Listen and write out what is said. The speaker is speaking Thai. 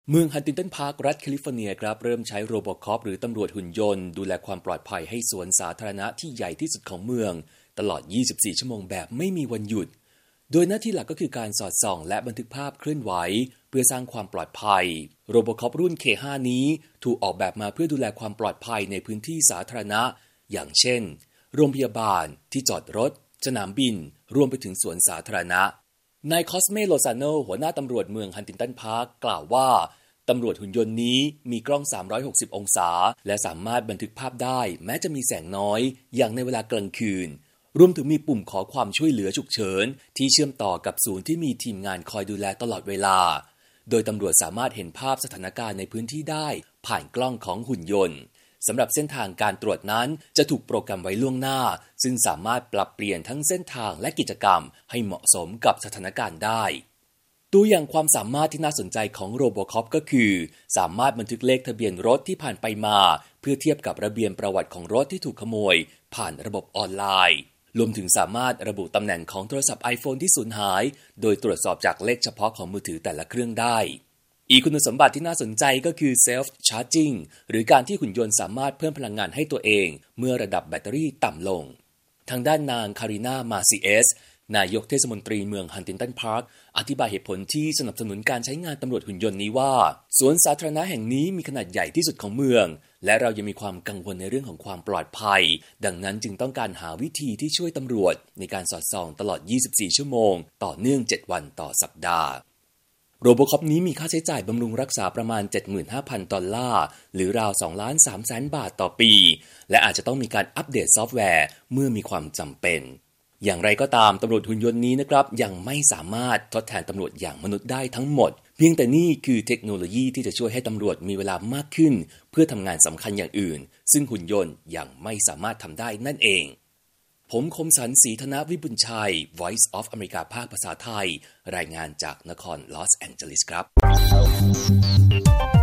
เมืองฮันติงตันพาร์ครัฐแคลิฟอร์เนียครับเริ่มใช้โรบอคอปหรือตำรวจหุ่นยนต์ดูแลความปลอดภัยให้สวนสาธารณะที่ใหญ่ที่สุดของเมืองตลอด 24 ชั่วโมงแบบไม่มีวันหยุดโดยหน้าที่หลักก็คือการสอดส่องและบันทึกภาพเคลื่อนไหวเพื่อสร้างความปลอดภัยโรบอคอปรุ่น K5 นี้ถูกออกแบบมาเพื่อดูแลความปลอดภัยในพื้นที่สาธารณะอย่างเช่นโรงพยาบาลที่จอดรถสนามบินรวมไปถึงสวนสาธารณะนายคอสเมโลซาโนหัวหน้าตำรวจเมืองฮันติงตันพาร์คกล่าวว่าตำรวจหุ่นยนต์นี้มีกล้อง 360 องศาและสามารถบันทึกภาพได้แม้จะมีแสงน้อยอย่างในเวลากลางคืนรวมถึงมีปุ่มขอความช่วยเหลือฉุกเฉินที่เชื่อมต่อกับศูนย์ที่มีทีมงานคอยดูแลตลอดเวลาโดยตำรวจสามารถเห็นภาพสถานการณ์ในพื้นที่ได้ผ่านกล้องของหุ่นยนต์สำหรับเส้นทางการตรวจนั้นจะถูกโปรแกรมไว้ล่วงหน้าซึ่งสามารถปรับเปลี่ยนทั้งเส้นทางและกิจกรรมให้เหมาะสมกับสถานการณ์ได้ตัวอย่างความสามารถที่น่าสนใจของโรบอคอปก็คือสามารถบันทึกเลขทะเบียนรถที่ผ่านไปมาเพื่อเทียบกับระเบียนประวัติของรถที่ถูกขโมยผ่านระบบออนไลน์รวมถึงสามารถระบุตำแหน่งของโทรศัพท์ iPhone ที่สูญหายโดยตรวจสอบจากเลขเฉพาะของมือถือแต่ละเครื่องได้อีกคุณสมบัติที่น่าสนใจก็คือ Self Charging หรือการที่หุ่นยนต์สามารถเพิ่มพลังงานให้ตัวเองเมื่อระดับแบตเตอรี่ต่ำลงทางด้านนางคารินามาซีเอสนายกเทศมนตรีเมืองฮันติงตันพาร์คอธิบายเหตุผลที่สนับสนุนการใช้งานตำรวจหุ่นยนต์นี้ว่าสวนสาธารณะแห่งนี้มีขนาดใหญ่ที่สุดของเมืองและเรายังมีความกังวลในเรื่องของความปลอดภัยดังนั้นจึงต้องการหาวิธีที่ช่วยตำรวจในการสอดส่องตลอด 24 ชั่วโมงต่อเนื่อง 7 วันต่อสัปดาห์โรบอคอปนี้มีค่าใช้จ่ายบำรุงรักษาประมาณ 75,000 ดอลลาร์หรือราว 2,300,000 บาทต่อปีและอาจจะต้องมีการอัปเดตซอฟต์แวร์เมื่อมีความจำเป็นอย่างไรก็ตามตำรวจหุ่นยนต์นี้นะครับยังไม่สามารถทดแทนตำรวจอย่างมนุษย์ได้ทั้งหมดเพียงแต่นี่คือเทคโนโลยีที่จะช่วยให้ตำรวจมีเวลามากขึ้นเพื่อทำงานสำคัญอย่างอื่นซึ่งหุ่นยนต์ยังไม่สามารถทำได้นั่นเองผมคมสันต์ศรีธนวิบุญชัย Voice of America ภาคภาษาไทยรายงานจากนครลอสแองเจลิสครับ